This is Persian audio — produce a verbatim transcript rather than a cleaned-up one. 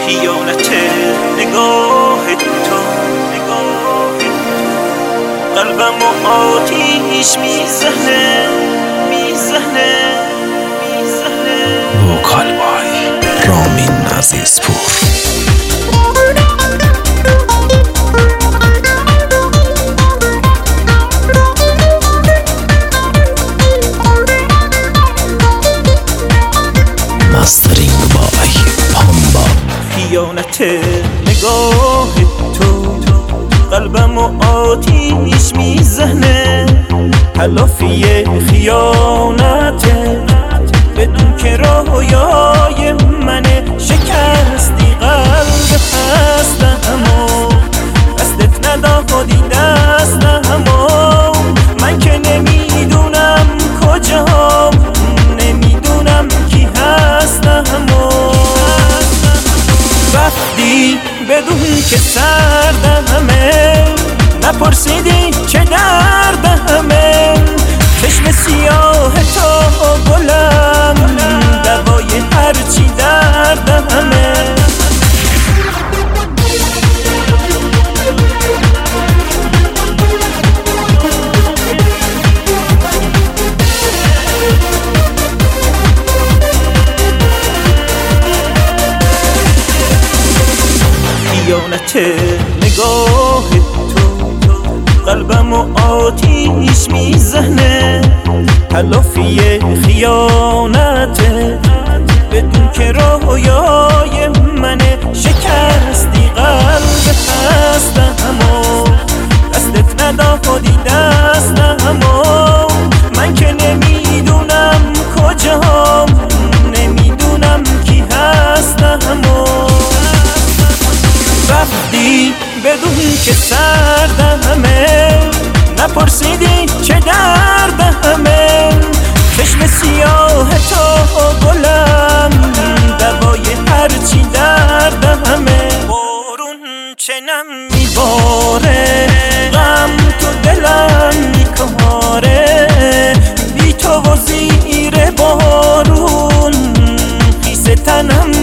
خیانت نگاه تو، قلبم و آتیش میزنه میزنه میزنه. وکال بای رامین عزیزپور. مسترینگ بای پامبا. خیانت نگاه تو، قلبم و آتیش میزنه. تلافی خیانته بدون که رویای منه. شکستی قلب هستمو، دستت ندادی دستمو. من که نمیدونم کجام، نمیدونم کی هستمو. رفتی بدون که سردمه، نپرسیدی چه دردمه. چشم سیاه تو گلم، دوای هرچی دردمه. خیانت نگاه تو، قلبم و آتیش میزنه. تلافی خیانته بدون که رویای منه. شکستی قلب هستمو، دستت ندادی دستمو. من که نمیدونم کجام، نمیدونم کی هستمو. رفتی بدون که سردمه، نپرسیدی چه دردمه. چشم سیاه تو گلم، دوای هرچی دردمه. بارون چنم میباره، غم تو دلم میکاره. بی تو و زیر بارون خیس تنم